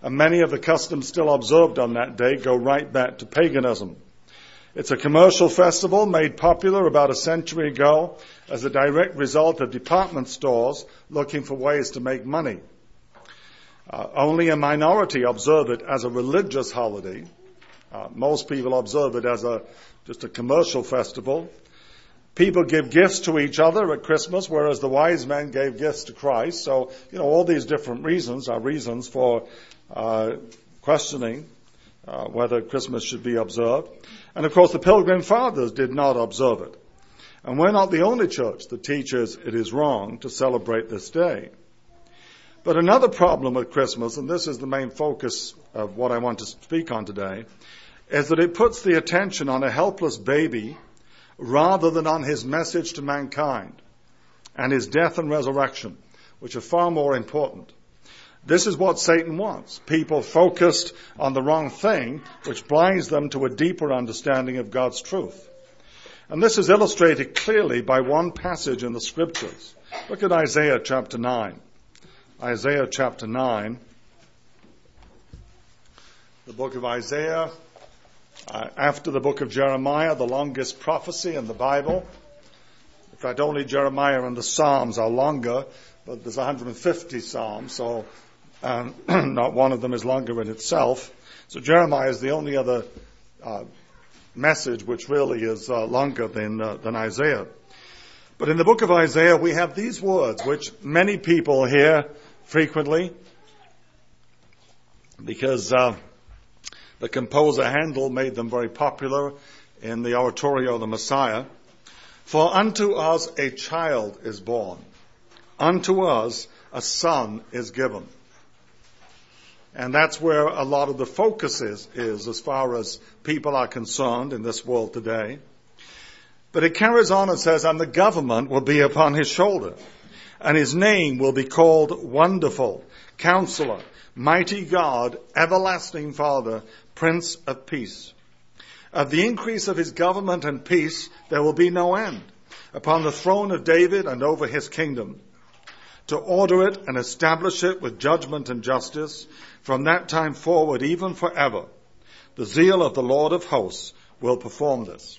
and many of the customs still observed on that day go right back to paganism. It's a commercial festival made popular about a century ago as a direct result of department stores looking for ways to make money. Only a minority observe it as a religious holiday. Most people observe it as just a commercial festival. People give gifts to each other at Christmas, whereas the wise men gave gifts to Christ. So, all these different reasons are reasons for questioning whether Christmas should be observed. And of course, the Pilgrim Fathers did not observe it. And we're not the only church that teaches it is wrong to celebrate this day. But another problem with Christmas, and this is the main focus of what I want to speak on today, is that it puts the attention on a helpless baby rather than on his message to mankind and his death and resurrection, which are far more important. This is what Satan wants. People focused on the wrong thing, which blinds them to a deeper understanding of God's truth. And this is illustrated clearly by one passage in the Scriptures. Look at Isaiah chapter 9. Isaiah chapter 9. The book of Isaiah, after the book of Jeremiah, the longest prophecy in the Bible. In fact, only Jeremiah and the Psalms are longer, but there's 150 Psalms, so not one of them is longer in itself. So Jeremiah is the only other message which really is longer than Isaiah. But in the book of Isaiah, we have these words, which many people hear frequently, because the composer Handel made them very popular in the oratorio, The Messiah. For unto us a child is born, unto us a son is given. And that's where a lot of the focus is as far as people are concerned in this world today. But it carries on and says, and the government will be upon his shoulder, and his name will be called Wonderful, Counselor, Mighty God, Everlasting Father, Prince of Peace. Of the increase of his government and peace there will be no end, upon the throne of David and over his kingdom, to order it and establish it with judgment and justice from that time forward, even forever. The zeal of the Lord of hosts will perform this.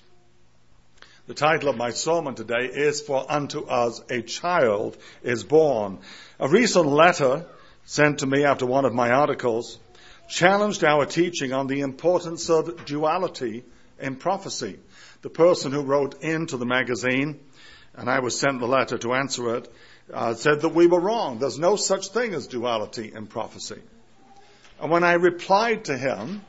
The title of my sermon today is For Unto Us a Child is Born. A recent letter sent to me after one of my articles challenged our teaching on the importance of duality in prophecy. The person who wrote into the magazine, and I was sent the letter to answer it, said that we were wrong. There's no such thing as duality in prophecy. And when I replied to him,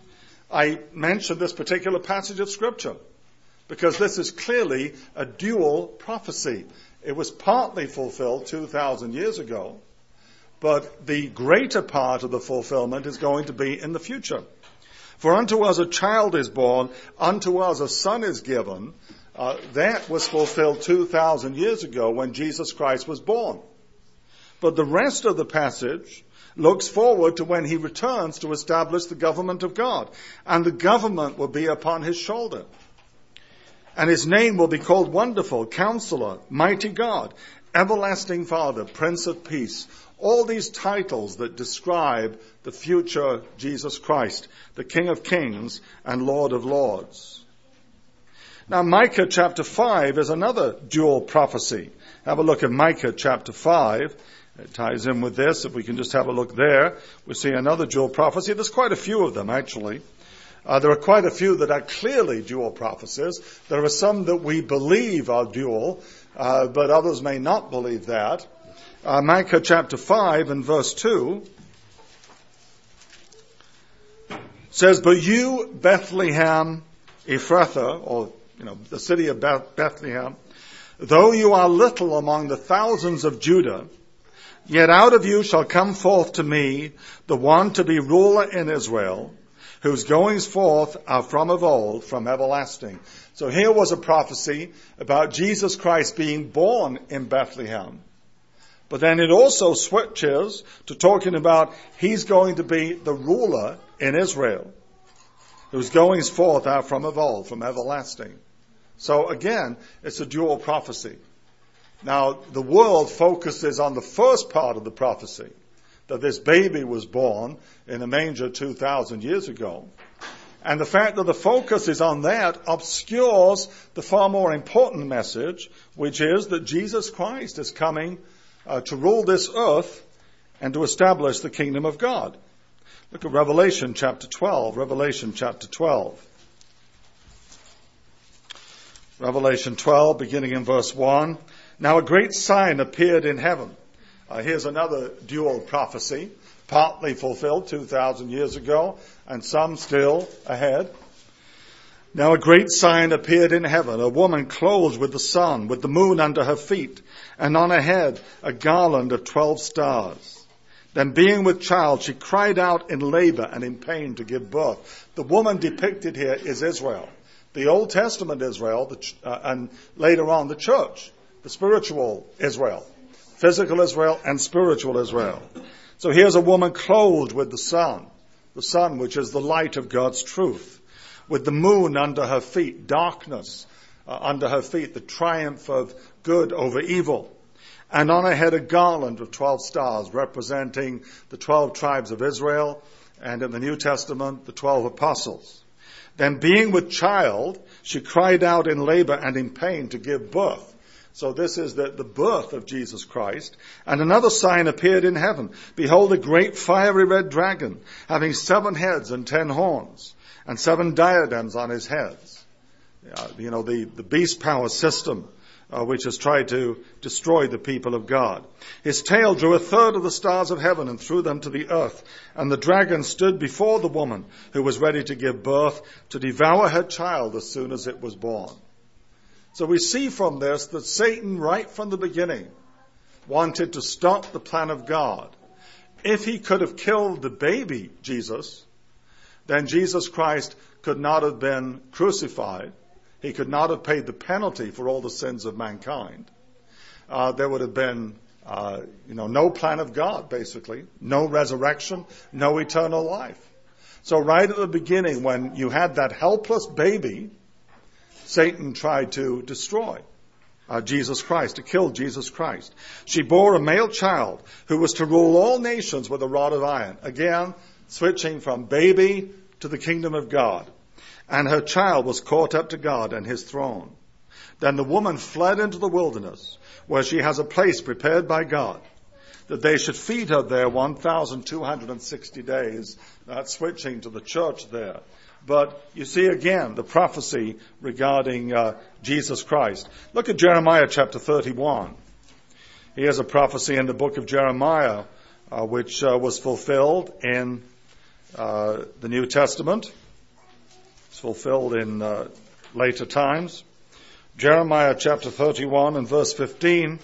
I mentioned this particular passage of Scripture, because this is clearly a dual prophecy. It was partly fulfilled 2,000 years ago, but the greater part of the fulfillment is going to be in the future. For unto us a child is born, unto us a son is given. That was fulfilled 2,000 years ago when Jesus Christ was born. But the rest of the passage looks forward to when he returns to establish the government of God. And the government will be upon his shoulder. And his name will be called Wonderful, Counselor, Mighty God, Everlasting Father, Prince of Peace. All these titles that describe the future Jesus Christ, the King of Kings and Lord of Lords. Now, Micah chapter 5 is another dual prophecy. Have a look at Micah chapter 5. It ties in with this. If we can just have a look there, we see another dual prophecy. There's quite a few of them, actually. There are quite a few that are clearly dual prophecies. There are some that we believe are dual, but others may not believe that. Micah chapter 5 and verse 2 says, But you, Bethlehem, Ephrathah, or the city of Bethlehem, though you are little among the thousands of Judah, yet out of you shall come forth to me the one to be ruler in Israel, whose goings forth are from of old, from everlasting. So here was a prophecy about Jesus Christ being born in Bethlehem. But then it also switches to talking about he's going to be the ruler in Israel, whose goings forth are from of old, from everlasting. So again, it's a dual prophecy. Now, the world focuses on the first part of the prophecy, that this baby was born in a manger 2,000 years ago. And the fact that the focus is on that obscures the far more important message, which is that Jesus Christ is coming to rule this earth and to establish the kingdom of God. Look at Revelation chapter 12. Revelation chapter 12. Revelation 12, beginning in verse 1. Now a great sign appeared in heaven. Here's another dual prophecy, partly fulfilled 2,000 years ago, and some still ahead. Now a great sign appeared in heaven, a woman clothed with the sun, with the moon under her feet, and on her head a garland of 12 stars. Then being with child, she cried out in labor and in pain to give birth. The woman depicted here is Israel, the Old Testament Israel, and later on the church, the spiritual Israel, physical Israel and spiritual Israel. So here's a woman clothed with the sun which is the light of God's truth, with the moon under her feet, darkness under her feet, the triumph of good over evil. And on her head a garland of 12 stars representing the 12 tribes of Israel, and in the New Testament, the 12 apostles. Then being with child, she cried out in labor and in pain to give birth. So this is the birth of Jesus Christ. And another sign appeared in heaven. Behold, a great fiery red dragon, having 7 heads and 10 horns, and 7 diadems on his heads. The beast power system, which has tried to destroy the people of God. His tail drew a third of the stars of heaven and threw them to the earth. And the dragon stood before the woman who was ready to give birth, to devour her child as soon as it was born. So we see from this that Satan, right from the beginning, wanted to stop the plan of God. If he could have killed the baby Jesus, then Jesus Christ could not have been crucified. He could not have paid the penalty for all the sins of mankind. There would have been, no plan of God, basically. No resurrection, no eternal life. So right at the beginning, when you had that helpless baby, Satan tried to destroy Jesus Christ, to kill Jesus Christ. She bore a male child who was to rule all nations with a rod of iron. Again, switching from baby to the kingdom of God. And her child was caught up to God and his throne. Then the woman fled into the wilderness, where she has a place prepared by God, that they should feed her there 1,260 days. That's switching to the church there. But you see again the prophecy regarding Jesus Christ. Look at Jeremiah chapter 31. Here's a prophecy in the book of Jeremiah, which was fulfilled in the New Testament. It's fulfilled in later times. Jeremiah chapter 31 and verse 15.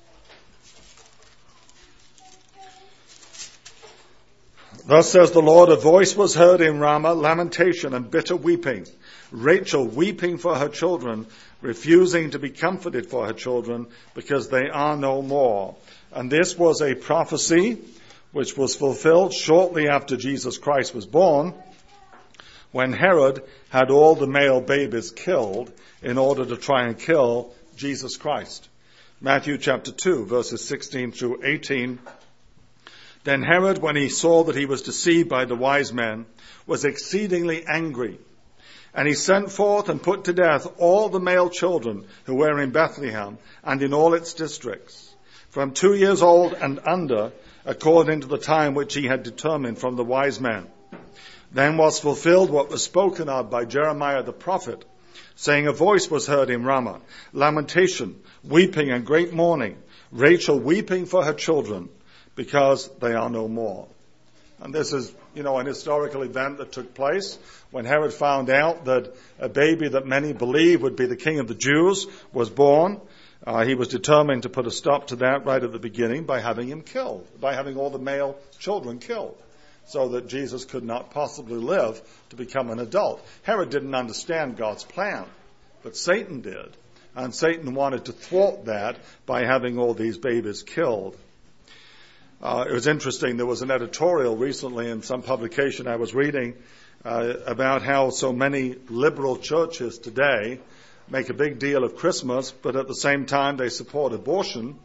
Thus says the Lord, a voice was heard in Ramah, lamentation and bitter weeping. Rachel weeping for her children, refusing to be comforted for her children, because they are no more. And this was a prophecy which was fulfilled shortly after Jesus Christ was born, when Herod had all the male babies killed in order to try and kill Jesus Christ. Matthew chapter 2, verses 16 through 18. Then Herod, when he saw that he was deceived by the wise men, was exceedingly angry. And he sent forth and put to death all the male children who were in Bethlehem and in all its districts, from 2 years old and under, according to the time which he had determined from the wise men. Then was fulfilled what was spoken of by Jeremiah the prophet, saying, a voice was heard in Ramah, lamentation, weeping and great mourning, Rachel weeping for her children, because they are no more. And this is, an historical event that took place when Herod found out that a baby that many believe would be the king of the Jews was born. He was determined to put a stop to that right at the beginning by having him killed, by having all the male children killed, so that Jesus could not possibly live to become an adult. Herod didn't understand God's plan, but Satan did. And Satan wanted to thwart that by having all these babies killed. It was interesting. There was an editorial recently in some publication I was reading about how so many liberal churches today make a big deal of Christmas, but at the same time they support abortion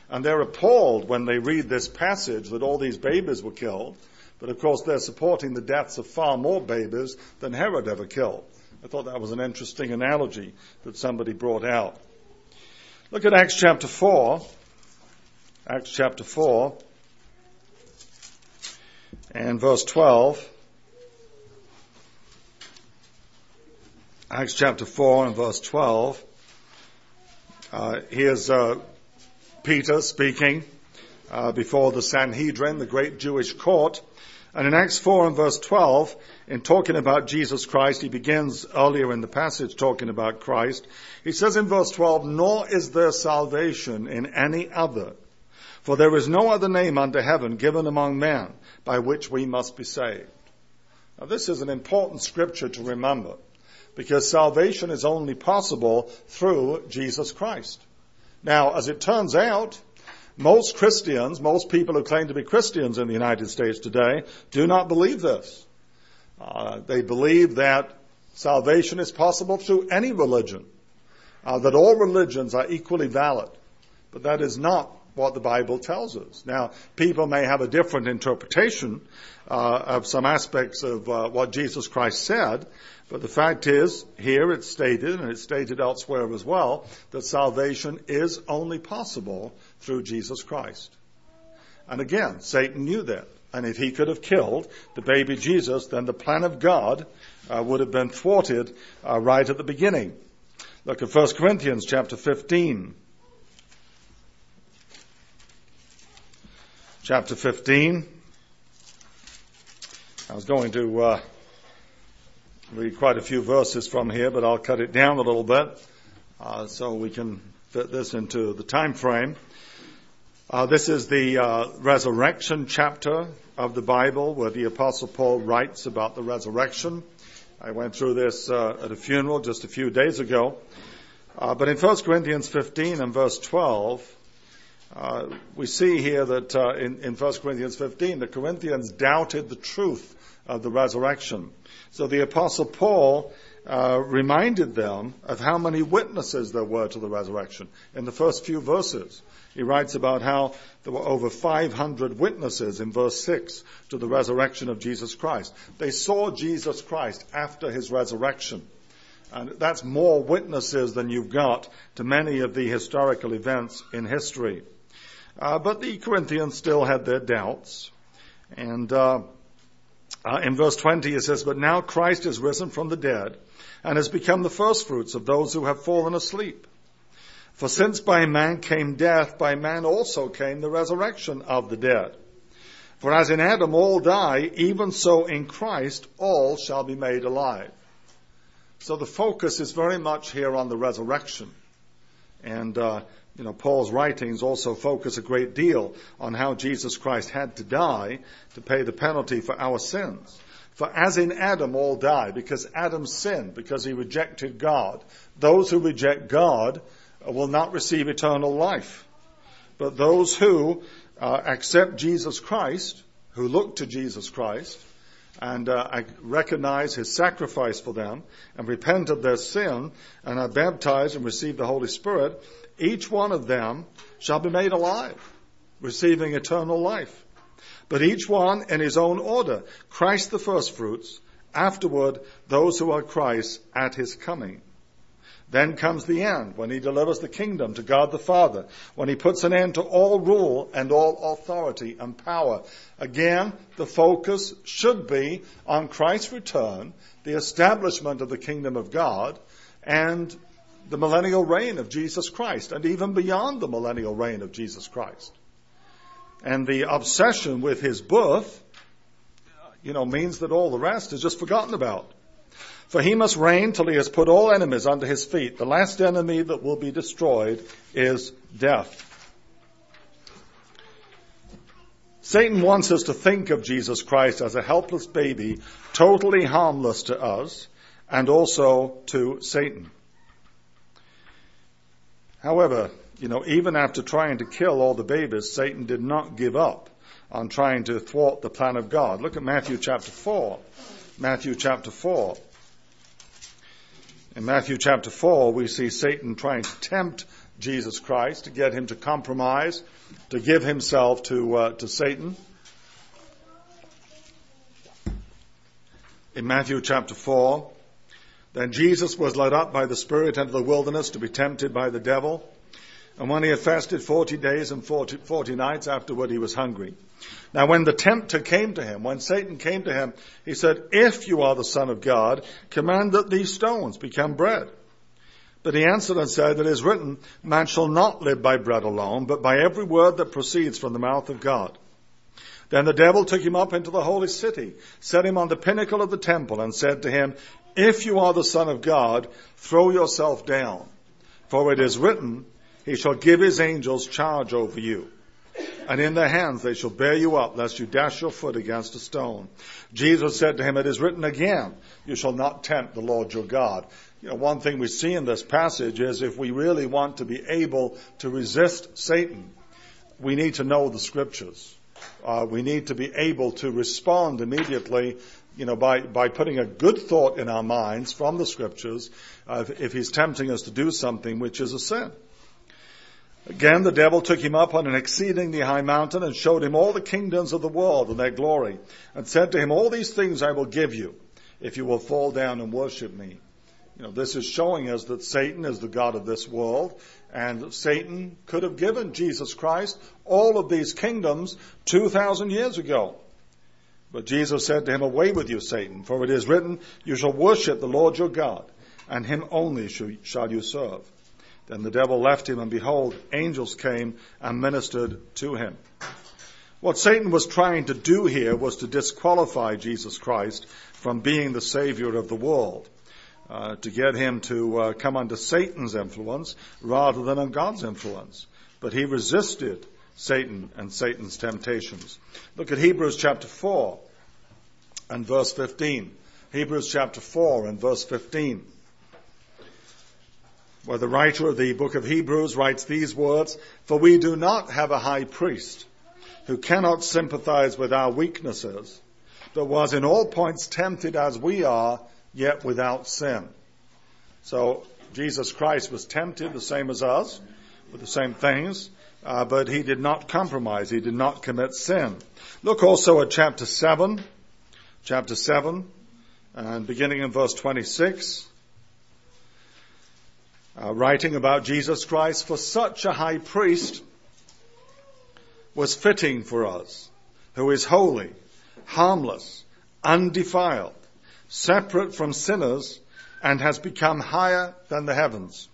And they're appalled when they read this passage that all these babies were killed. But of course they're supporting the deaths of far more babies than Herod ever killed. I thought that was an interesting analogy that somebody brought out. Look at Acts chapter 4. Acts chapter 4 and verse 12. Acts chapter 4 and verse 12. Here's Peter speaking before the Sanhedrin, the great Jewish court. And in Acts 4 and verse 12, in talking about Jesus Christ, he begins earlier in the passage talking about Christ. He says in verse 12, "Nor is there salvation in any other, for there is no other name under heaven given among men by which we must be saved." Now this is an important scripture to remember, because salvation is only possible through Jesus Christ. Now, as it turns out, most Christians, most people who claim to be Christians in the United States today, do not believe this. They believe that salvation is possible through any religion, that all religions are equally valid. But that is not what the Bible tells us. Now, people may have a different interpretation of some aspects of what Jesus Christ said, but the fact is, here it's stated, and it's stated elsewhere as well, that salvation is only possible through Jesus Christ. And again, Satan knew that. And if he could have killed the baby Jesus, then the plan of God would have been thwarted right at the beginning. Look at 1 Corinthians chapter 15. Chapter 15. I was going to read quite a few verses from here, but I'll cut it down a little bit so we can fit this into the time frame. This is the resurrection chapter of the Bible, where the Apostle Paul writes about the resurrection. I went through this at a funeral just a few days ago. But in 1 Corinthians 15 and verse 12, we see here that in 1 Corinthians 15, the Corinthians doubted the truth of the resurrection. So the Apostle Paul reminded them of how many witnesses there were to the resurrection. In the first few verses, he writes about how there were over 500 witnesses in verse 6 to the resurrection of Jesus Christ. They saw Jesus Christ after his resurrection. And that's more witnesses than you've got to many of the historical events in history. But the Corinthians still had their doubts. And in verse 20 it says, "But now Christ is risen from the dead and has become the firstfruits of those who have fallen asleep. For since by man came death, by man also came the resurrection of the dead. For as in Adam all die, even so in Christ all shall be made alive." So the focus is very much here on the resurrection. And, Paul's writings also focus a great deal on how Jesus Christ had to die to pay the penalty for our sins. For as in Adam all die, because Adam sinned, because he rejected God. Those who reject God will not receive eternal life. But those who accept Jesus Christ, who look to Jesus Christ, and recognize his sacrifice for them, and repent of their sin, and are baptized and receive the Holy Spirit, each one of them shall be made alive, receiving eternal life. But each one in his own order. Christ the firstfruits, afterward those who are Christ at his coming. Then comes the end, when he delivers the kingdom to God the Father, when he puts an end to all rule and all authority and power. Again, the focus should be on Christ's return, the establishment of the kingdom of God, and the millennial reign of Jesus Christ, and even beyond the millennial reign of Jesus Christ. And the obsession with his birth, means that all the rest is just forgotten about. For he must reign till he has put all enemies under his feet. The last enemy that will be destroyed is death. Satan wants us to think of Jesus Christ as a helpless baby, totally harmless to us, and also to Satan. However, even after trying to kill all the babies, Satan did not give up on trying to thwart the plan of God. Look at Matthew chapter 4. Matthew chapter 4. In Matthew chapter 4, we see Satan trying to tempt Jesus Christ, to get him to compromise, to give himself to Satan. In Matthew chapter 4, then Jesus was led up by the Spirit into the wilderness to be tempted by the devil. And when he had fasted 40 days and 40 nights, afterward he was hungry. Now when the tempter came to him, when Satan came to him, he said, "If you are the Son of God, command that these stones become bread." But he answered and said, "It is written, man shall not live by bread alone, but by every word that proceeds from the mouth of God." Then the devil took him up into the holy city, set him on the pinnacle of the temple, and said to him, "If you are the Son of God, throw yourself down. For it is written, he shall give his angels charge over you. And in their hands they shall bear you up, lest you dash your foot against a stone." Jesus said to him, "It is written again, you shall not tempt the Lord your God." One thing we see in this passage is if we really want to be able to resist Satan, we need to know the Scriptures. We need to be able to respond immediately, by putting a good thought in our minds from the Scriptures, if he's tempting us to do something which is a sin. Again, the devil took him up on an exceedingly high mountain and showed him all the kingdoms of the world and their glory, and said to him, "All these things I will give you, if you will fall down and worship me." This is showing us that Satan is the god of this world, and Satan could have given Jesus Christ all of these kingdoms 2,000 years ago. But Jesus said to him, "Away with you, Satan, for it is written, you shall worship the Lord your God, and him only shall you serve." Then the devil left him, and behold, angels came and ministered to him. What Satan was trying to do here was to disqualify Jesus Christ from being the Savior of the world, to get him to come under Satan's influence rather than on God's influence. But he resisted Satan and Satan's temptations. Look at Hebrews chapter 4 and verse 15. Hebrews chapter 4 and verse 15. Where the writer of the book of Hebrews writes these words, "For we do not have a high priest who cannot sympathize with our weaknesses, but was in all points tempted as we are, yet without sin." So Jesus Christ was tempted the same as us, with the same things, but he did not compromise. He did not commit sin. Look also at chapter 7, and beginning in verse 26. Writing about Jesus Christ, "For such a high priest was fitting for us, who is holy, harmless, undefiled, separate from sinners, and has become higher than the heavens,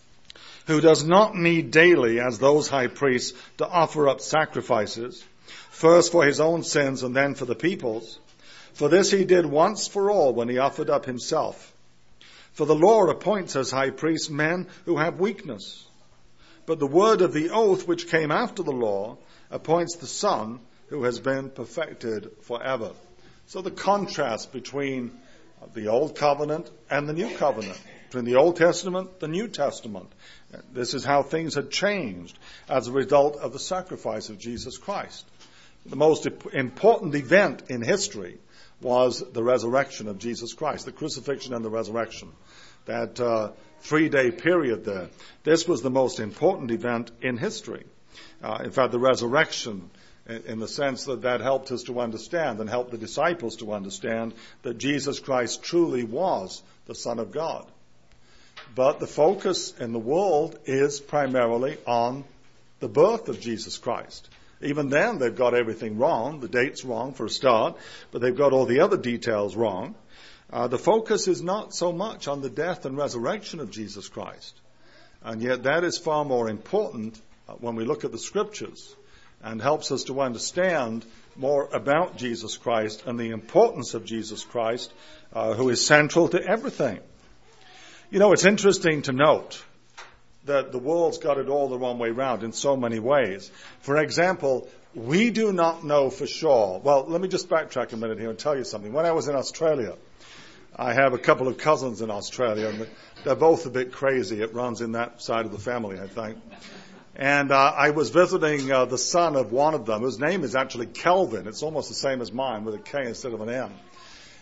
who does not need daily, as those high priests, to offer up sacrifices, first for his own sins and then for the people's. For this he did once for all when he offered up himself. For the law appoints as high priests men who have weakness. But the word of the oath which came after the law appoints the Son who has been perfected forever." So the contrast between the Old Covenant and the New Covenant, between the Old Testament, the New Testament. This is how things had changed as a result of the sacrifice of Jesus Christ. The most important event in history was the resurrection of Jesus Christ, the crucifixion and the resurrection. That 3-day period there. This was the most important event in history. In fact, the resurrection, in the sense that helped us to understand and helped the disciples to understand that Jesus Christ truly was the Son of God. But the focus in the world is primarily on the birth of Jesus Christ. Even then, they've got everything wrong. The date's wrong for a start, but they've got all the other details wrong. The focus is not so much on the death and resurrection of Jesus Christ. And yet that is far more important when we look at the Scriptures, and helps us to understand more about Jesus Christ and the importance of Jesus Christ, who is central to everything. It's interesting to note that the world's got it all the wrong way round in so many ways. For example, we do not know for sure. Well, let me just backtrack a minute here and tell you something. When I was in Australia, I have a couple of cousins in Australia, and they're both a bit crazy. It runs in that side of the family, I think. And I was visiting the son of one of them, whose name is actually Kelvin. It's almost the same as mine, with a K instead of an M.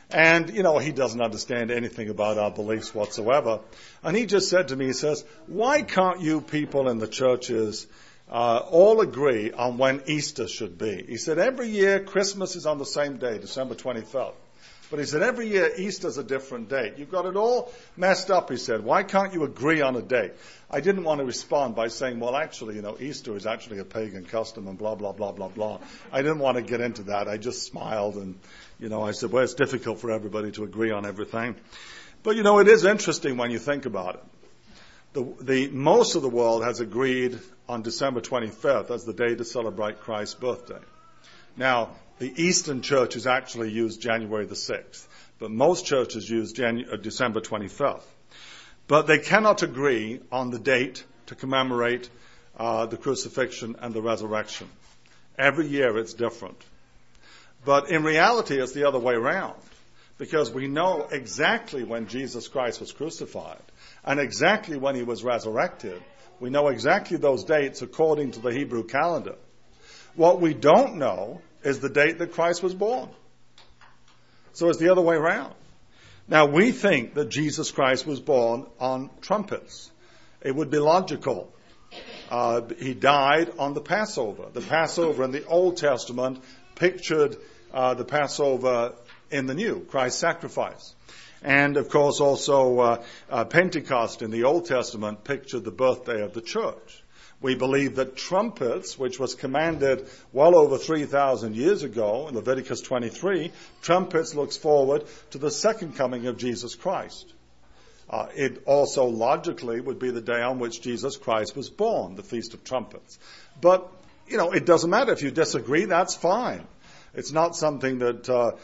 And, he doesn't understand anything about our beliefs whatsoever. And he just said to me, he says, why can't you people in the churches all agree on when Easter should be? He said, every year Christmas is on the same day, December 25th. But he said, every year Easter's a different date. You've got it all messed up, he said. Why can't you agree on a date? I didn't want to respond by saying, well, actually, Easter is actually a pagan custom and blah, blah, blah, blah, blah. I didn't want to get into that. I just smiled and, I said, well, it's difficult for everybody to agree on everything. But, it is interesting when you think about it. Most of the world has agreed on December 25th as the day to celebrate Christ's birthday. Now, the Eastern churches actually use January the 6th, but most churches use December 25th. But they cannot agree on the date to commemorate the crucifixion and the resurrection. Every year it's different. But in reality, it's the other way around, because we know exactly when Jesus Christ was crucified and exactly when he was resurrected. We know exactly those dates according to the Hebrew calendar. What we don't know is the date that Christ was born. So it's the other way around. Now, we think that Jesus Christ was born on trumpets. It would be logical. He died on the Passover. The Passover in the Old Testament pictured the Passover in the New, Christ's sacrifice. And, of course, also Pentecost in the Old Testament pictured the birthday of the church. We believe that trumpets, which was commanded well over 3,000 years ago in Leviticus 23, trumpets looks forward to the second coming of Jesus Christ. It also logically would be the day on which Jesus Christ was born, the Feast of Trumpets. But, it doesn't matter. If you disagree, that's fine. It's not something that,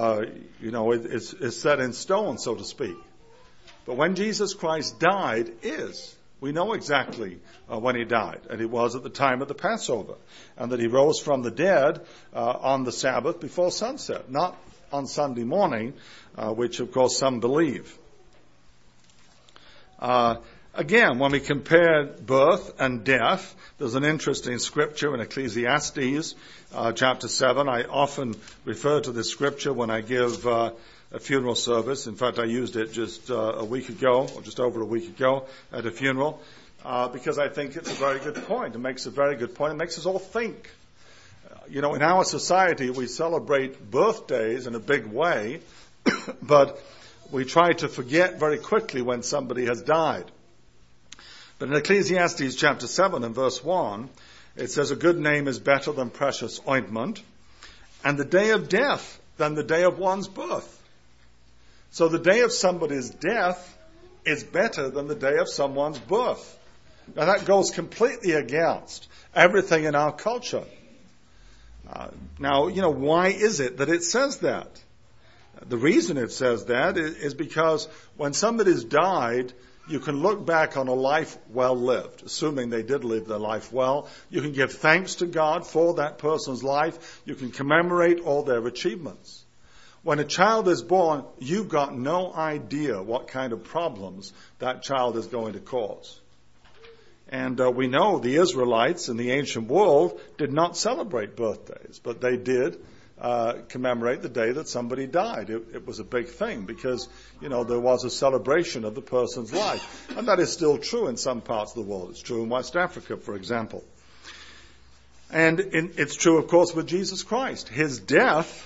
is set in stone, so to speak. But when Jesus Christ died we know exactly when he died, and it was at the time of the Passover, and that he rose from the dead on the Sabbath before sunset, not on Sunday morning, which of course some believe. Again, when we compare birth and death, there's an interesting scripture in Ecclesiastes chapter 7. I often refer to this scripture when I give a funeral service. In fact, I used it just a week ago, or just over a week ago, at a funeral, because I think it's a very good point. It makes a very good point. It makes us all think. In our society, we celebrate birthdays in a big way, but we try to forget very quickly when somebody has died. But in Ecclesiastes chapter 7 and verse 1, it says, a good name is better than precious ointment, and the day of death than the day of one's birth. So the day of somebody's death is better than the day of someone's birth. Now that goes completely against everything in our culture. Now, why is it that it says that? The reason it says that is because when somebody's died, you can look back on a life well lived, assuming they did live their life well. You can give thanks to God for that person's life. You can commemorate all their achievements. When a child is born, you've got no idea what kind of problems that child is going to cause. And we know the Israelites in the ancient world did not celebrate birthdays, but they did commemorate the day that somebody died. It was a big thing because, there was a celebration of the person's life. And that is still true in some parts of the world. It's true in West Africa, for example. And it's true, of course, with Jesus Christ. His death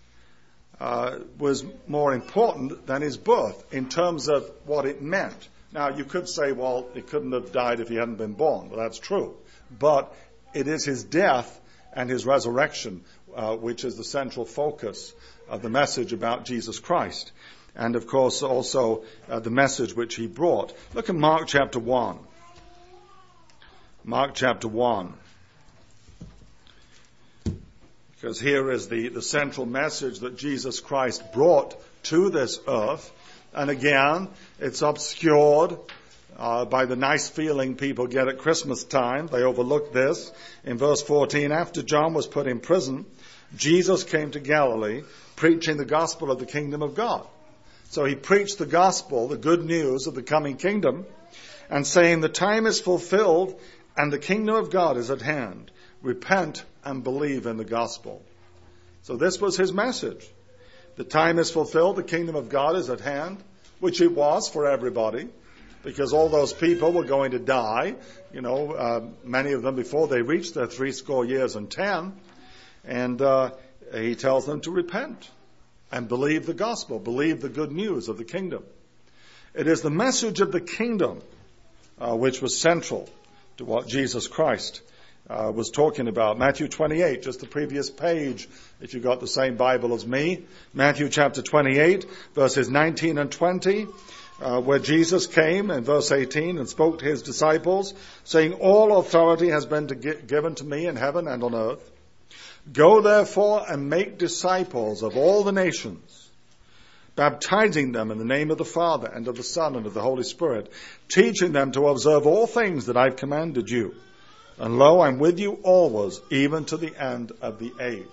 was more important than his birth in terms of what it meant. Now, you could say, well, he couldn't have died if he hadn't been born. Well, that's true. But it is his death and his resurrection which is the central focus of the message about Jesus Christ. And, of course, also the message which he brought. Look at Mark chapter 1. Mark chapter 1. Because here is the central message that Jesus Christ brought to this earth. And again, it's obscured by the nice feeling people get at Christmas time. They overlook this. In verse 14, after John was put in prison, Jesus came to Galilee preaching the gospel of the kingdom of God. So he preached the gospel, the good news of the coming kingdom, and saying, the time is fulfilled and the kingdom of God is at hand. Repent and believe in the gospel. So this was his message. the time is fulfilled, the kingdom of God is at hand, which it was for everybody, because all those people were going to die, many of them before they reached their 80 years and 10. And he tells them to repent and believe the gospel, believe the good news of the kingdom. It is the message of the kingdom which was central to what Jesus Christ was talking about. Matthew 28, just the previous page, if you got the same Bible as me. Matthew chapter 28, verses 19 and 20, where Jesus came in verse 18 and spoke to his disciples, saying, "All authority has been given to me in heaven and on earth. Go therefore and make disciples of all the nations, baptizing them in the name of the Father and of the Son and of the Holy Spirit, teaching them to observe all things that I've commanded you. And lo, I'm with you always, even to the end of the age."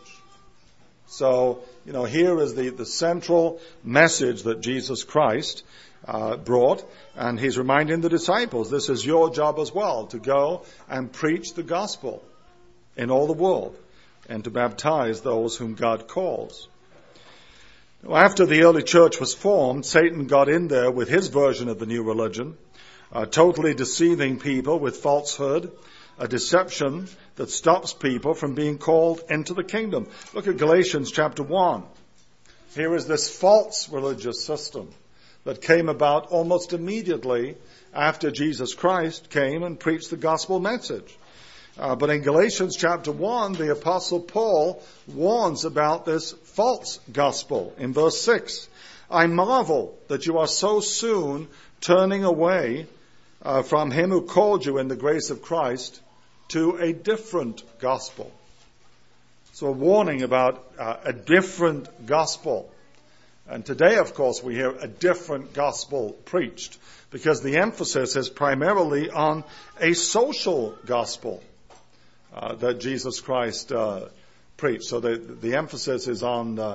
So, here is the central message that Jesus Christ brought, and he's reminding the disciples, this is your job as well, to go and preach the gospel in all the world, and to baptize those whom God calls. After the early church was formed, Satan got in there with his version of the new religion, totally deceiving people with falsehood, a deception that stops people from being called into the kingdom. Look at Galatians chapter 1. Here is this false religious system that came about almost immediately after Jesus Christ came and preached the gospel message. But in Galatians chapter 1, the Apostle Paul warns about this false gospel in verse 6. "I marvel that you are so soon turning away from him who called you in the grace of Christ to a different gospel." So a warning about a different gospel. And today, of course, we hear a different gospel preached, because the emphasis is primarily on a social gospel that Jesus Christ preached. So the emphasis is on, a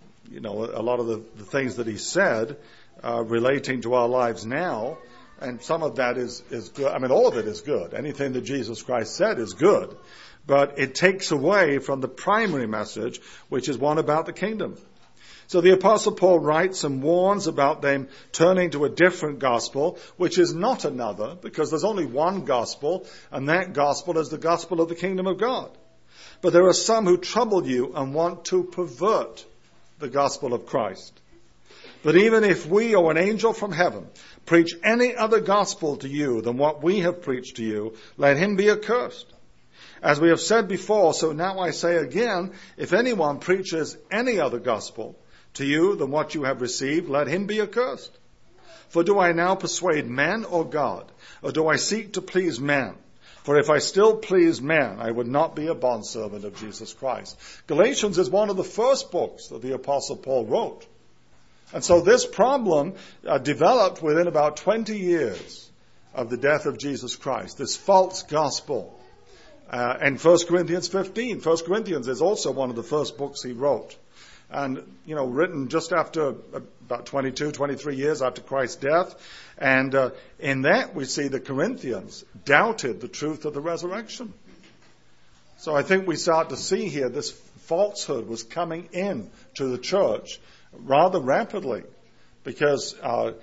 lot of the things that he said relating to our lives now. And some of that is good. I mean, all of it is good. Anything that Jesus Christ said is good. But it takes away from the primary message, which is one about the kingdom. So the Apostle Paul writes and warns about them turning to a different gospel, which is not another, because there's only one gospel, and that gospel is the gospel of the kingdom of God. But there are some who trouble you and want to pervert the gospel of Christ. But even if we or an angel from heaven preach any other gospel to you than what we have preached to you, let him be accursed. As we have said before, so now I say again, if anyone preaches any other gospel to you than what you have received, let him be accursed. For do I now persuade men or God? Or do I seek to please men? For if I still pleased men, I would not be a bondservant of Jesus Christ. Galatians is one of the first books that the Apostle Paul wrote. And so this problem developed within about 20 years of the death of Jesus Christ, this false gospel. And 1 Corinthians 15. 1 Corinthians is also one of the first books he wrote. And, written just after about 22, 23 years after Christ's death. And in that we see the Corinthians doubted the truth of the resurrection. So I think we start to see here this falsehood was coming in to the church rather rapidly, because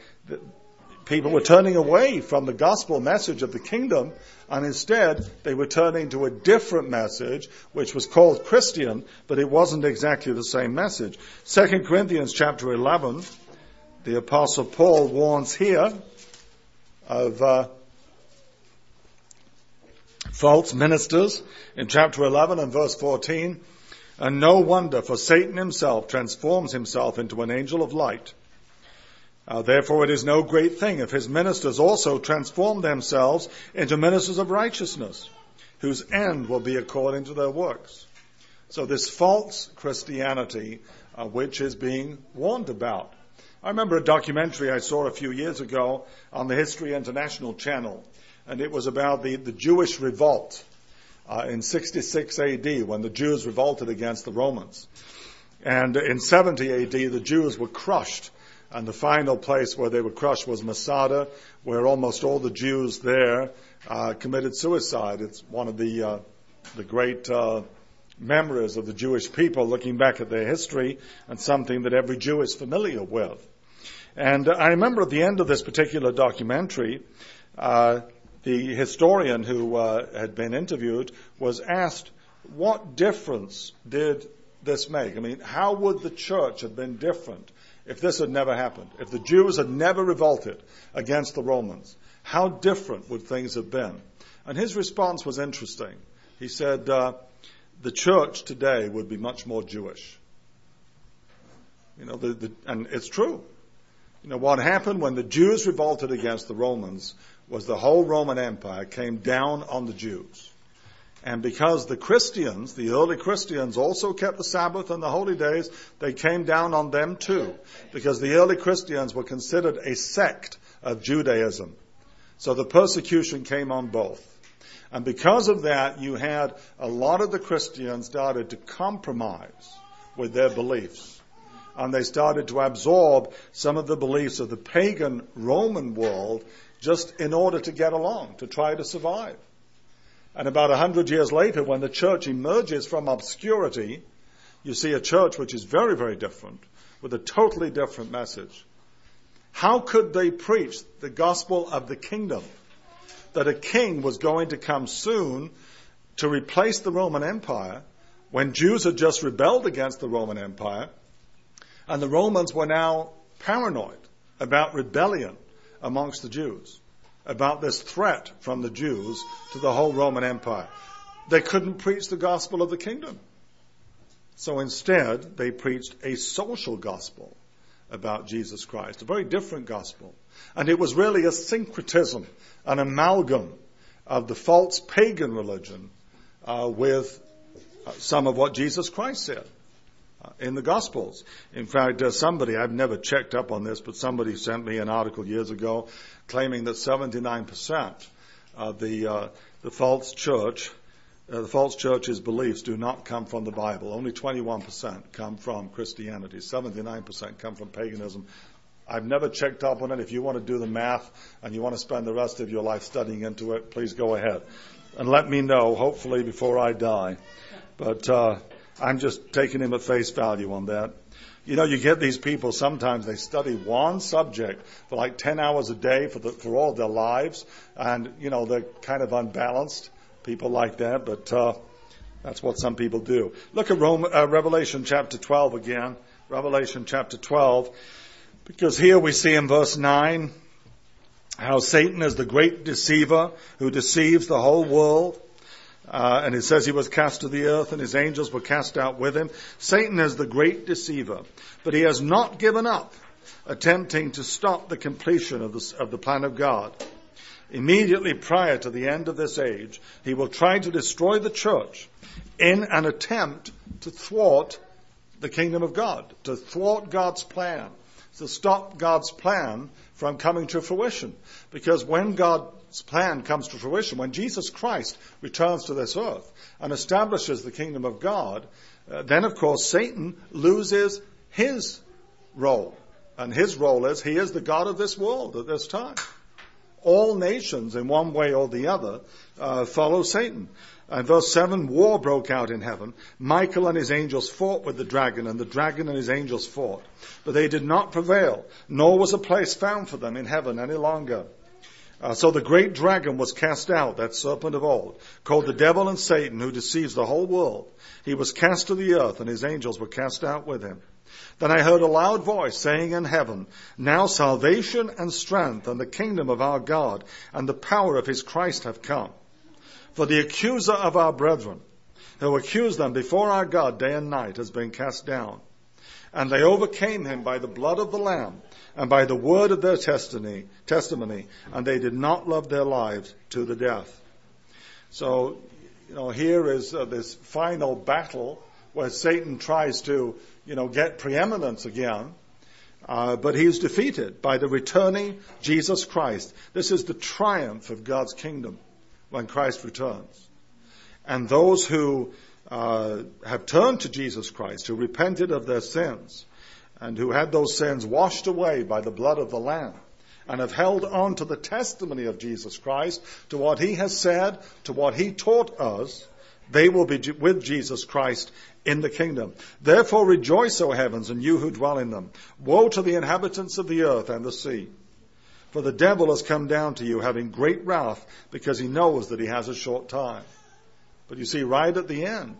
people were turning away from the gospel message of the kingdom, and instead they were turning to a different message, which was called Christian, but it wasn't exactly the same message. 2 Corinthians chapter 11, the Apostle Paul warns here of false ministers in chapter 11 and verse 14. "And no wonder, for Satan himself transforms himself into an angel of light. Therefore it is no great thing if his ministers also transform themselves into ministers of righteousness, whose end will be according to their works." So this false Christianity, which is being warned about. I remember a documentary I saw a few years ago on the History International channel, and it was about the Jewish revolt in 66 AD, when the Jews revolted against the Romans. And in 70 AD, the Jews were crushed. And the final place where they were crushed was Masada, where almost all the Jews there committed suicide. It's one of the great memories of the Jewish people, looking back at their history, and something that every Jew is familiar with. And I remember at the end of this particular documentary, the historian who had been interviewed was asked, what difference did this make? I mean, how would the church have been different if this had never happened? If the Jews had never revolted against the Romans, how different would things have been? And his response was interesting. He said, the church today would be much more Jewish. And it's true. What happened when the Jews revolted against the Romans was the whole Roman Empire came down on the Jews. And because the Christians, the early Christians, also kept the Sabbath and the holy days, they came down on them too. Because the early Christians were considered a sect of Judaism. So the persecution came on both. And because of that, you had a lot of the Christians started to compromise with their beliefs. And they started to absorb some of the beliefs of the pagan Roman world just in order to get along, to try to survive. And about 100 years later, when the church emerges from obscurity, you see a church which is very, very different, with a totally different message. How could they preach the gospel of the kingdom? That a king was going to come soon to replace the Roman Empire when Jews had just rebelled against the Roman Empire, and the Romans were now paranoid about rebellion amongst the Jews, about this threat from the Jews to the whole Roman Empire. They couldn't preach the gospel of the kingdom. So instead, they preached a social gospel about Jesus Christ, a very different gospel. And it was really a syncretism, an amalgam of the false pagan religion with some of what Jesus Christ said in the Gospels. In fact, somebody, I've never checked up on this, but somebody sent me an article years ago claiming that 79% of the false church's beliefs do not come from the Bible. Only 21% come from Christianity. 79% come from paganism. I've never checked up on it. If you want to do the math and you want to spend the rest of your life studying into it, please go ahead. And let me know, hopefully before I die. But I'm just taking him at face value on that. You get these people, sometimes they study one subject for like 10 hours a day for all their lives. And, they're kind of unbalanced, people like that. But that's what some people do. Look at Revelation chapter 12 again. Revelation chapter 12. Because here we see in verse 9 how Satan is the great deceiver who deceives the whole world. And it says he was cast to the earth and his angels were cast out with him. Satan is the great deceiver, but he has not given up attempting to stop the completion of the plan of God. Immediately prior to the end of this age, he will try to destroy the church in an attempt to thwart the kingdom of God, to thwart God's plan, to stop God's plan from coming to fruition. Because when God's plan comes to fruition, when Jesus Christ returns to this earth and establishes the kingdom of God, then of course Satan loses his role. And his role is, he is the God of this world at this time. All nations, in one way or the other, follow Satan. And verse 7, war broke out in heaven. Michael and his angels fought with the dragon, and the dragon and his angels fought. But they did not prevail, nor was a place found for them in heaven any longer. So the great dragon was cast out, that serpent of old, called the devil and Satan, who deceives the whole world. He was cast to the earth, and his angels were cast out with him. Then I heard a loud voice saying in heaven, now salvation and strength and the kingdom of our God and the power of his Christ have come. For the accuser of our brethren, who accused them before our God day and night, has been cast down. And they overcame him by the blood of the Lamb and by the word of their testimony, and they did not love their lives to the death. So, here is this final battle where Satan tries to, get preeminence again. But he is defeated by the returning Jesus Christ. This is the triumph of God's kingdom when Christ returns. And those who have turned to Jesus Christ, who repented of their sins, and who had those sins washed away by the blood of the Lamb, and have held on to the testimony of Jesus Christ, to what he has said, to what he taught us, They will be with Jesus Christ in the kingdom. Therefore rejoice, O heavens, and you who dwell in them. Woe to the inhabitants of the earth and the sea. For the devil has come down to you, having great wrath, because he knows that he has a short time. But you see, right at the end,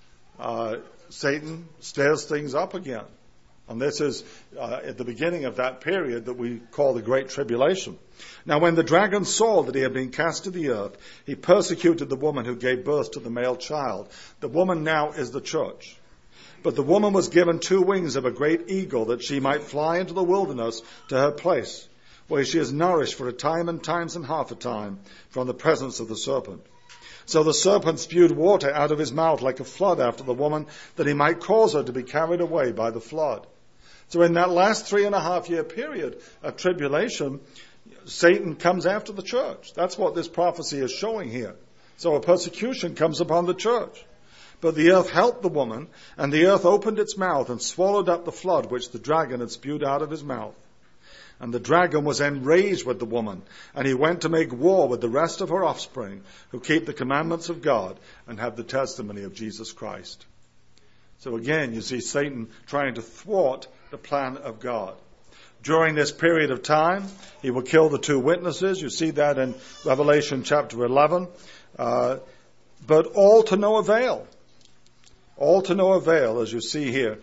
Satan stirs things up again. And this is at the beginning of that period that we call the Great Tribulation. Now when the dragon saw that he had been cast to the earth, he persecuted the woman who gave birth to the male child. The woman now is the church. But the woman was given 2 wings of a great eagle, that she might fly into the wilderness to her place, where she is nourished for a time and times and half a time from the presence of the serpent. So the serpent spewed water out of his mouth like a flood after the woman, that he might cause her to be carried away by the flood. So in that last 3.5-year period of tribulation, Satan comes after the church. That's what this prophecy is showing here. So a persecution comes upon the church. But the earth helped the woman, and the earth opened its mouth and swallowed up the flood which the dragon had spewed out of his mouth. And the dragon was enraged with the woman, and he went to make war with the rest of her offspring, who keep the commandments of God and have the testimony of Jesus Christ. So again, you see Satan trying to thwart the plan of God. During this period of time, he will kill the 2 witnesses. You see that in Revelation chapter 11. But all to no avail. All to no avail, as you see here.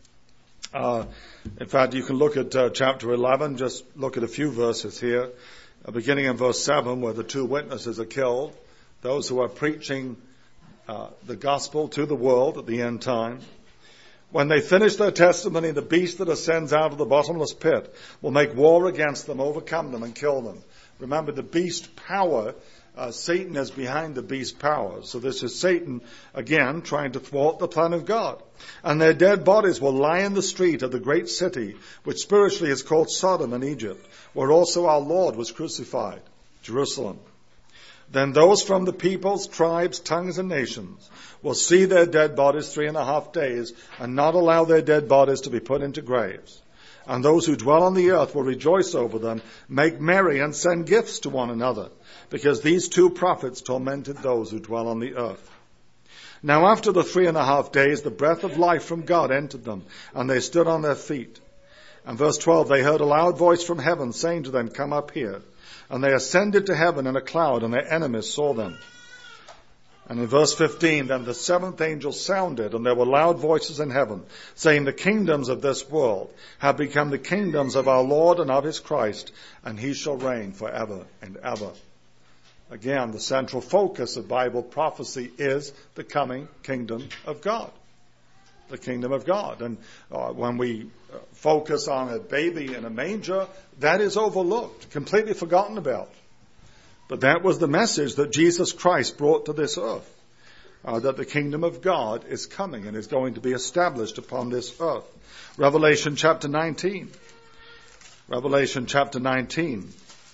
In fact, you can look at chapter 11, just look at a few verses here, beginning in verse 7, where the 2 witnesses are killed, those who are preaching the gospel to the world at the end time. When they finish their testimony, the beast that ascends out of the bottomless pit will make war against them, overcome them, and kill them. Remember, the beast power, Satan is behind the beast power. So this is Satan, again, trying to thwart the plan of God. And their dead bodies will lie in the street of the great city, which spiritually is called Sodom and Egypt, where also our Lord was crucified, Jerusalem. Then those from the peoples, tribes, tongues, and nations will see their dead bodies 3.5 days, and not allow their dead bodies to be put into graves. And those who dwell on the earth will rejoice over them, make merry, and send gifts to one another, because these 2 prophets tormented those who dwell on the earth. Now after the 3.5 days, the breath of life from God entered them, and they stood on their feet. And verse 12, they heard a loud voice from heaven saying to them, come up here. And they ascended to heaven in a cloud, and their enemies saw them. And in verse 15, then the 7th angel sounded, and there were loud voices in heaven, saying, the kingdoms of this world have become the kingdoms of our Lord and of his Christ, and he shall reign forever and ever. Again, the central focus of Bible prophecy is the coming kingdom of God. The kingdom of God. And when we focus on a baby in a manger, that is overlooked, completely forgotten about. But that was the message that Jesus Christ brought to this earth, that the kingdom of God is coming and is going to be established upon this earth. Revelation chapter 19. Revelation chapter 19.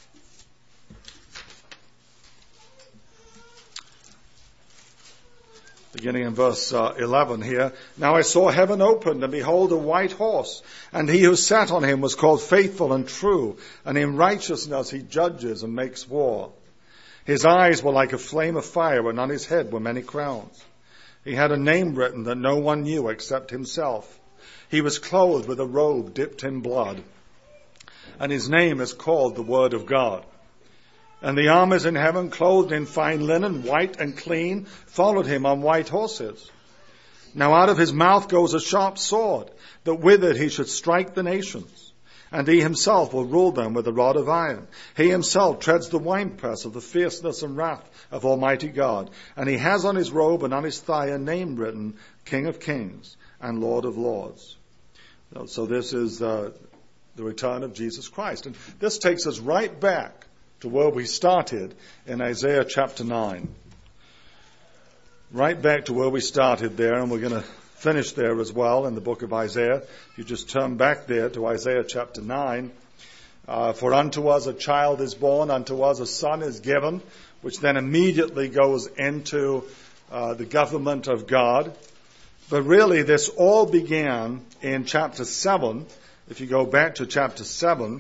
Beginning in verse 11 here. Now I saw heaven opened, and behold, a white horse, and he who sat on him was called Faithful and True, and in righteousness he judges and makes war. His eyes were like a flame of fire, and on his head were many crowns. He had a name written that no one knew except himself. He was clothed with a robe dipped in blood, and his name is called the Word of God. And the armies in heaven, clothed in fine linen, white and clean, followed him on white horses. Now out of his mouth goes a sharp sword, that with it he should strike the nations. And he himself will rule them with a rod of iron. He himself treads the winepress of the fierceness and wrath of Almighty God. And he has on his robe and on his thigh a name written, King of Kings and Lord of Lords. So this is the return of Jesus Christ. And this takes us right back to where we started in Isaiah chapter 9. Right back to where we started there, and we're going to finish there as well in the book of Isaiah. If you just turn back there to Isaiah chapter 9. For unto us a child is born, unto us a son is given, which then immediately goes into the government of God. But really this all began in chapter 7. If you go back to chapter 7,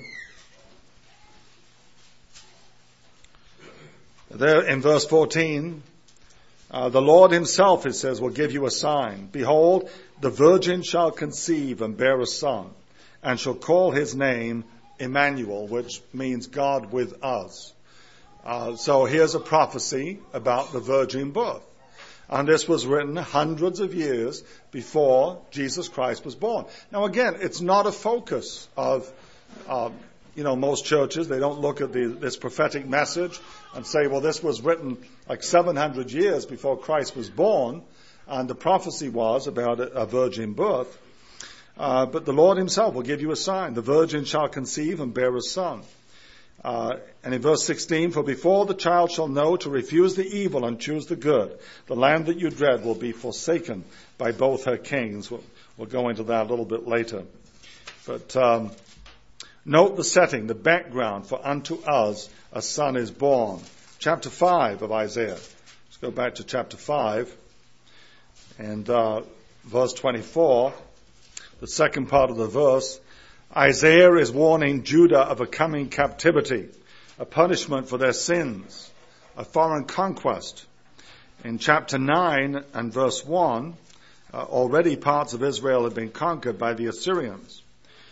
there in verse 14, The Lord himself, it says, will give you a sign. Behold, the virgin shall conceive and bear a son, and shall call his name Emmanuel, which means God with us. So here's a prophecy about the virgin birth. And this was written hundreds of years before Jesus Christ was born. Now again, it's not a focus of, most churches. They don't look at this prophetic message and say, well, this was written like 700 years before Christ was born, and the prophecy was about a virgin birth. But the Lord himself will give you a sign. The virgin shall conceive and bear a son. And in verse 16, for before the child shall know to refuse the evil and choose the good, the land that you dread will be forsaken by both her kings. We'll go into that a little bit later. But note the setting, the background, for unto us a son is born. Chapter 5 of Isaiah. Let's go back to chapter 5 and verse 24, the second part of the verse. Isaiah is warning Judah of a coming captivity, a punishment for their sins, a foreign conquest. In chapter 9 and verse 1, already parts of Israel had been conquered by the Assyrians.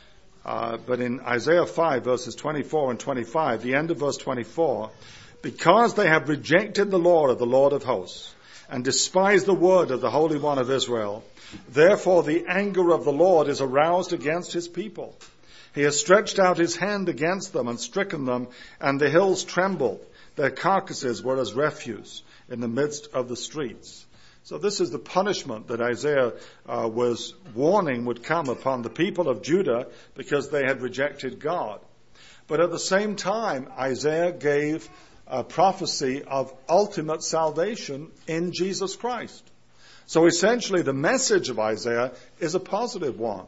But in Isaiah 5, verses 24 and 25, the end of verse 24, because they have rejected the law of the Lord of hosts and despised the word of the Holy One of Israel, therefore the anger of the Lord is aroused against his people. He has stretched out his hand against them and stricken them, and the hills trembled. Their carcasses were as refuse in the midst of the streets. So this is the punishment that Isaiah was warning would come upon the people of Judah because they had rejected God. But at the same time, Isaiah gave a prophecy of ultimate salvation in Jesus Christ. So essentially the message of Isaiah is a positive one.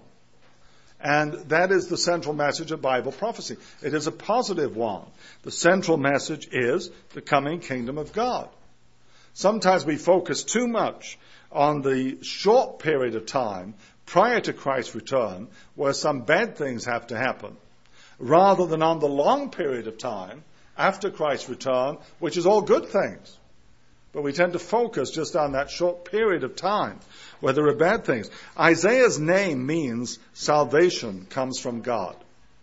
And that is the central message of Bible prophecy. It is a positive one. The central message is the coming kingdom of God. Sometimes we focus too much on the short period of time prior to Christ's return where some bad things have to happen, rather than on the long period of time after Christ's return, which is all good things. But we tend to focus just on that short period of time where there are bad things. Isaiah's name means salvation comes from God.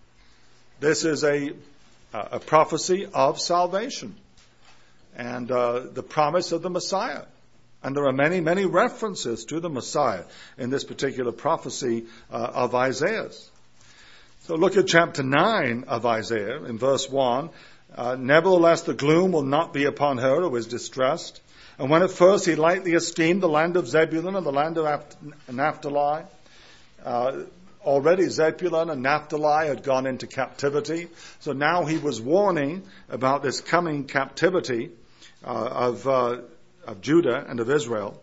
This is a prophecy of salvation and the promise of the Messiah. And there are many, many references to the Messiah in this particular prophecy of Isaiah's. So look at chapter 9 of Isaiah in verse 1. Nevertheless, the gloom will not be upon her who is distressed. And when at first he lightly esteemed the land of Zebulun and the land of Naphtali, already Zebulun and Naphtali had gone into captivity. So now he was warning about this coming captivity of Judah and of Israel.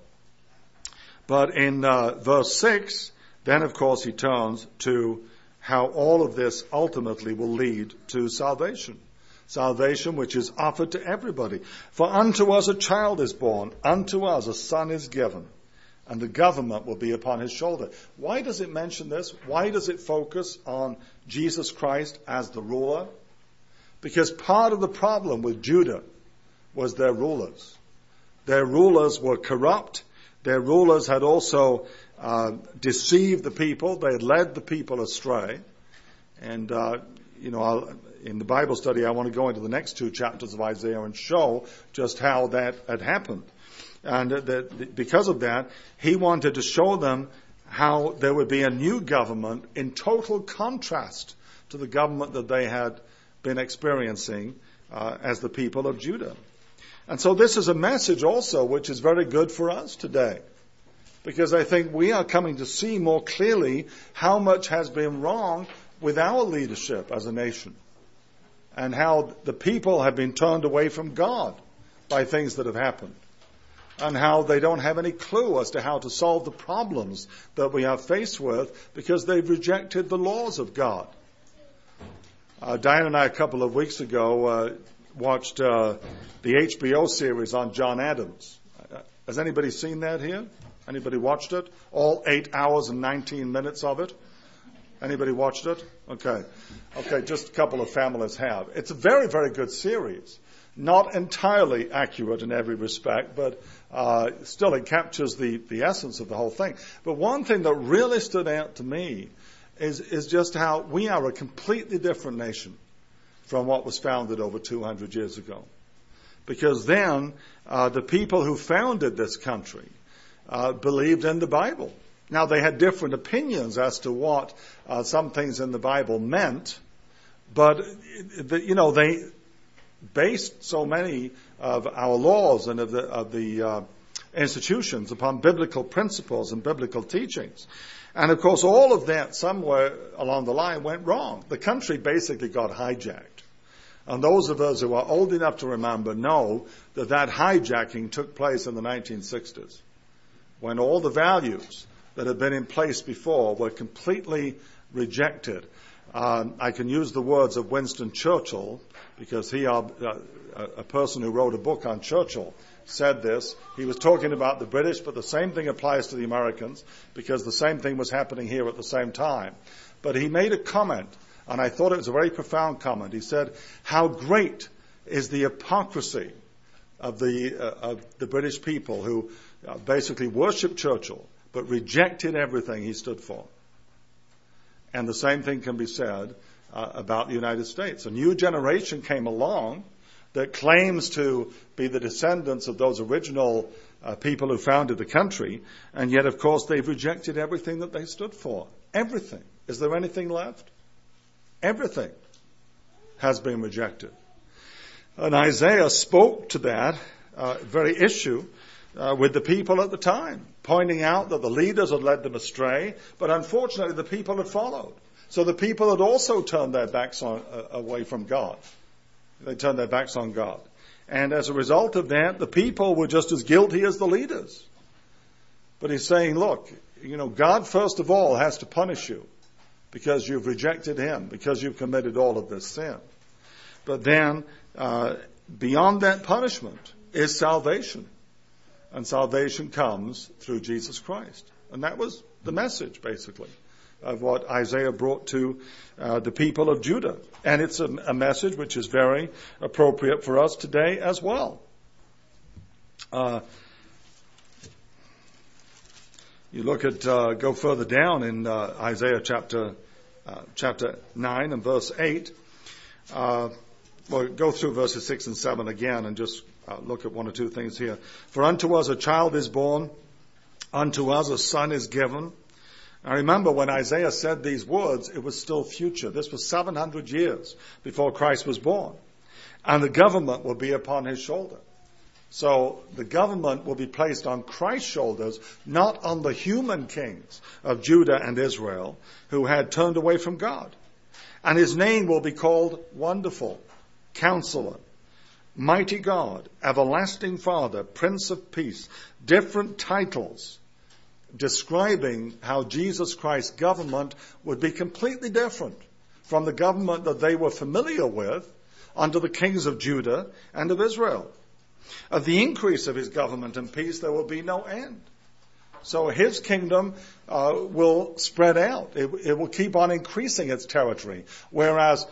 But in verse 6, then of course he turns to how all of this ultimately will lead to salvation. Salvation which is offered to everybody. For unto us a child is born, unto us a son is given, and the government will be upon his shoulder. Why does it mention this? Why does it focus on Jesus Christ as the ruler? Because part of the problem with Judah was their rulers. Their rulers were corrupt. Their rulers had also deceived the people. They had led the people astray. And, in the Bible study, I want to go into the next 2 chapters of Isaiah and show just how that had happened. And because of that, he wanted to show them how there would be a new government in total contrast to the government that they had been experiencing as the people of Judah. And so this is a message also which is very good for us today, because I think we are coming to see more clearly how much has been wrong with our leadership as a nation, and how the people have been turned away from God by things that have happened, and how they don't have any clue as to how to solve the problems that we are faced with because they've rejected the laws of God. Diane and I a couple of weeks ago watched the HBO series on John Adams. Has anybody seen that here? Anybody watched it? All 8 hours and 19 minutes of it? Anybody watched it? Okay, just a couple of families have. It's a very, very good series. Not entirely accurate in every respect, but still it captures the essence of the whole thing. But one thing that really stood out to me is just how we are a completely different nation from what was founded over 200 years ago. Because then the people who founded this country believed in the Bible. Now, they had different opinions as to what some things in the Bible meant, but, they based so many of our laws and of the institutions upon biblical principles and biblical teachings. And, of course, all of that somewhere along the line went wrong. The country basically got hijacked. And those of us who are old enough to remember know that hijacking took place in the 1960s, when all the values that had been in place before were completely rejected. I can use the words of Winston Churchill, because he, a person who wrote a book on Churchill, said this. He was talking about the British, but the same thing applies to the Americans, because the same thing was happening here at the same time. But he made a comment, and I thought it was a very profound comment. He said, "How great is the hypocrisy of the British people who basically worshipped Churchill, but rejected everything he stood for." And the same thing can be said about the United States. A new generation came along that claims to be the descendants of those original people who founded the country, and yet, of course, they've rejected everything that they stood for. Everything. Is there anything left? Everything has been rejected. And Isaiah spoke to that very issue with the people at the time, pointing out that the leaders had led them astray, but unfortunately the people had followed. So the people had also turned their backs away from God. They turned their backs on God. And as a result of that, the people were just as guilty as the leaders. But he's saying, look, God first of all has to punish you because you've rejected him, because you've committed all of this sin. But then, beyond that punishment is salvation. And salvation comes through Jesus Christ. And that was the message, basically, of what Isaiah brought to the people of Judah. And it's a message which is very appropriate for us today as well. You look at, go further down in Isaiah chapter 9 and verse 8. Well, go through verses 6 and 7 again and just look at one or two things here. "For unto us a child is born, unto us a son is given." Now remember, when Isaiah said these words, it was still future. This was 700 years before Christ was born. And the government will be upon his shoulder. So the government will be placed on Christ's shoulders, not on the human kings of Judah and Israel who had turned away from God. And his name will be called Wonderful, Counselor, Mighty God, Everlasting Father, Prince of Peace. Different titles describing how Jesus Christ's government would be completely different from the government that they were familiar with under the kings of Judah and of Israel. Of the increase of his government and peace, there will be no end. So his kingdom will spread out. It will keep on increasing its territory, whereas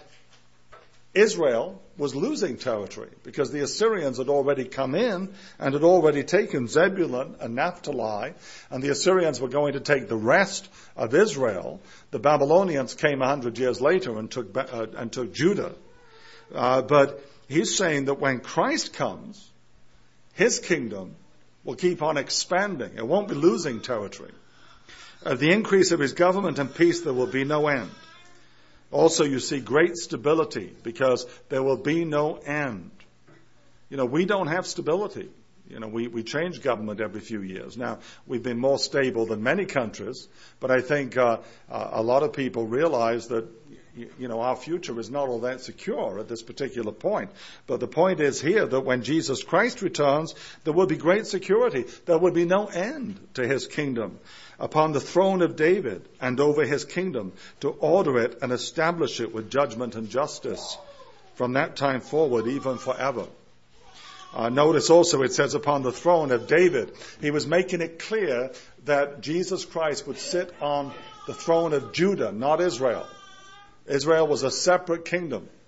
Israel was losing territory because the Assyrians had already come in and had already taken Zebulun and Naphtali, and the Assyrians were going to take the rest of Israel. The Babylonians came 100 years later and took Judah. But he's saying that when Christ comes, his kingdom will keep on expanding. It won't be losing territory. Of the increase of his government and peace, there will be no end. Also, you see great stability because there will be no end. We don't have stability. We change government every few years. Now, we've been more stable than many countries, but I think a lot of people realize that, our future is not all that secure at this particular point. But the point is here that when Jesus Christ returns, there will be great security. There will be no end to his kingdom. Upon the throne of David and over his kingdom, to order it and establish it with judgment and justice from that time forward, even forever. Notice also it says upon the throne of David. He was making it clear that Jesus Christ would sit on the throne of Judah, not Israel. Israel was a separate kingdom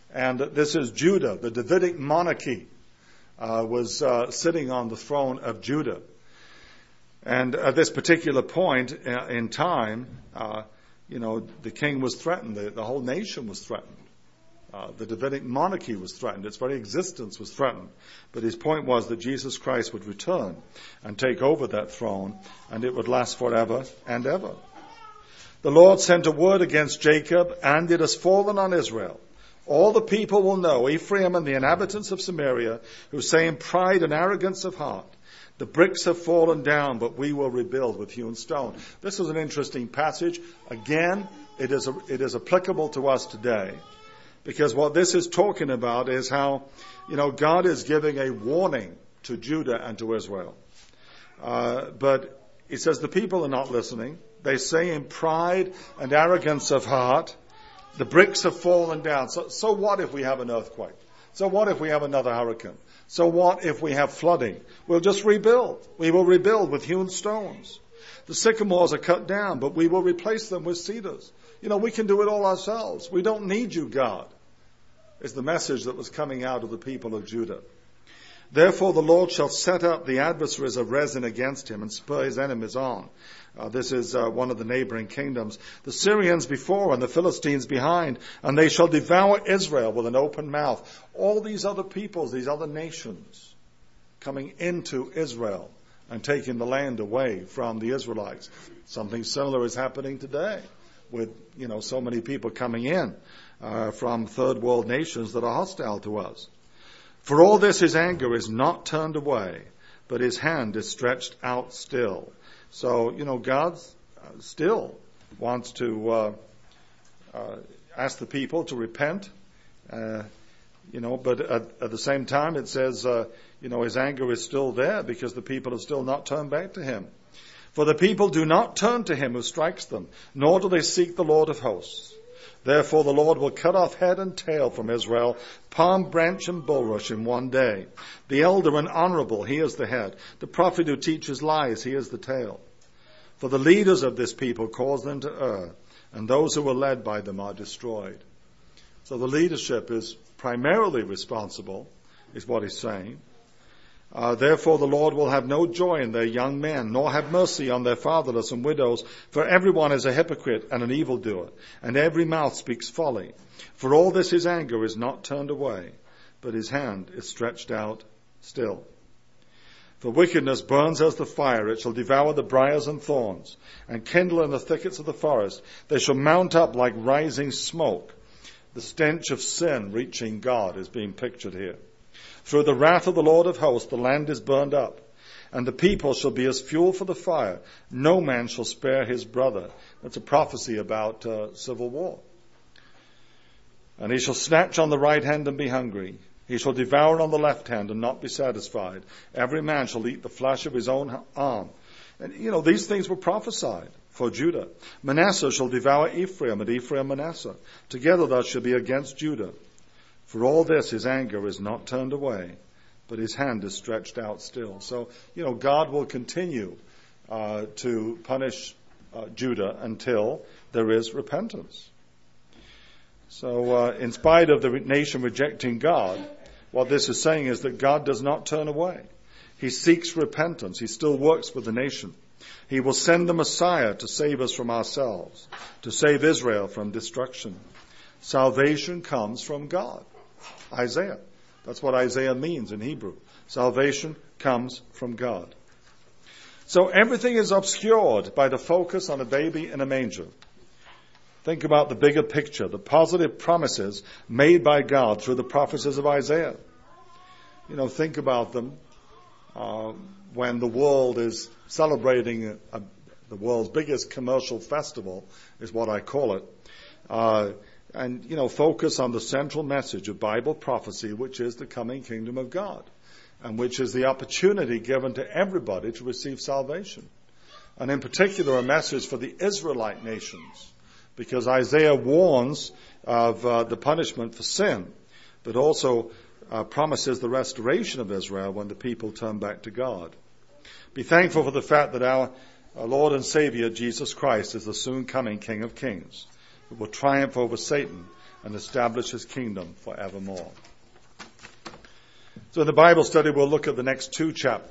And this is Judah. The Davidic monarchy was sitting on the throne of Judah. And at this particular point in time, the king was threatened. The whole nation was threatened. The Davidic monarchy was threatened. Its very existence was threatened. But his point was that Jesus Christ would return and take over that throne, and it would last forever and ever. The Lord sent a word against Jacob, and it has fallen on Israel. All the people will know, Ephraim and the inhabitants of Samaria, who say in pride and arrogance of heart, the bricks have fallen down, but we will rebuild with hewn stone. This is an interesting passage. Again, it is applicable to us today. Because what this is talking about is how, God is giving a warning to Judah and to Israel. But it says the people are not listening. They say in pride and arrogance of heart, the bricks have fallen down. So what if we have an earthquake? So what if we have another hurricane? So what if we have flooding? We'll just rebuild. We will rebuild with hewn stones. The sycamores are cut down, but we will replace them with cedars. We can do it all ourselves. We don't need you, God, is the message that was coming out of the people of Judah. Therefore the Lord shall set up the adversaries of Rezin against him and spur his enemies on. This is one of the neighboring kingdoms. The Syrians before and the Philistines behind, and they shall devour Israel with an open mouth. All these other peoples, these other nations, coming into Israel and taking the land away from the Israelites. Something similar is happening today with, so many people coming in from third world nations that are hostile to us. For all this, his anger is not turned away, but his hand is stretched out still. So, God still wants to ask the people to repent, but at the same time it says, his anger is still there because the people have still not turned back to him. For the people do not turn to him who strikes them, nor do they seek the Lord of hosts. Therefore the Lord will cut off head and tail from Israel, palm branch and bulrush in one day. The elder and honorable, he is the head. The prophet who teaches lies, he is the tail. For the leaders of this people cause them to err, and those who are led by them are destroyed. So the leadership is primarily responsible, is what he's saying. Therefore the Lord will have no joy in their young men, nor have mercy on their fatherless and widows, for everyone is a hypocrite and an evildoer, and every mouth speaks folly. For all this his anger is not turned away, but his hand is stretched out still. For wickedness burns as the fire, it shall devour the briars and thorns, and kindle in the thickets of the forest. They shall mount up like rising smoke. The stench of sin reaching God is being pictured here. Through the wrath of the Lord of hosts, the land is burned up, and the people shall be as fuel for the fire. No man shall spare his brother. That's a prophecy about civil war. And he shall snatch on the right hand and be hungry. He shall devour on the left hand and not be satisfied. Every man shall eat the flesh of his own arm. And, these things were prophesied for Judah. Manasseh shall devour Ephraim, and Ephraim Manasseh. Together thou shalt be against Judah. For all this, his anger is not turned away, but his hand is stretched out still. So, God will continue to punish Judah until there is repentance. So, in spite of the nation rejecting God, what this is saying is that God does not turn away. He seeks repentance. He still works with the nation. He will send the Messiah to save us from ourselves, to save Israel from destruction. Salvation comes from God. Isaiah. That's what Isaiah means in Hebrew. Salvation comes from God. So everything is obscured by the focus on a baby in a manger. Think about the bigger picture, the positive promises made by God through the prophecies of Isaiah. Think about them when the world is celebrating the world's biggest commercial festival, is what I call it. And focus on the central message of Bible prophecy, which is the coming kingdom of God, and which is the opportunity given to everybody to receive salvation. And in particular, a message for the Israelite nations, because Isaiah warns of the punishment for sin, but also promises the restoration of Israel when the people turn back to God. Be thankful for the fact that our Lord and Savior, Jesus Christ, is the soon coming King of Kings, who will triumph over Satan and establish his kingdom forevermore. So in the Bible study, we'll look at the next two chapters.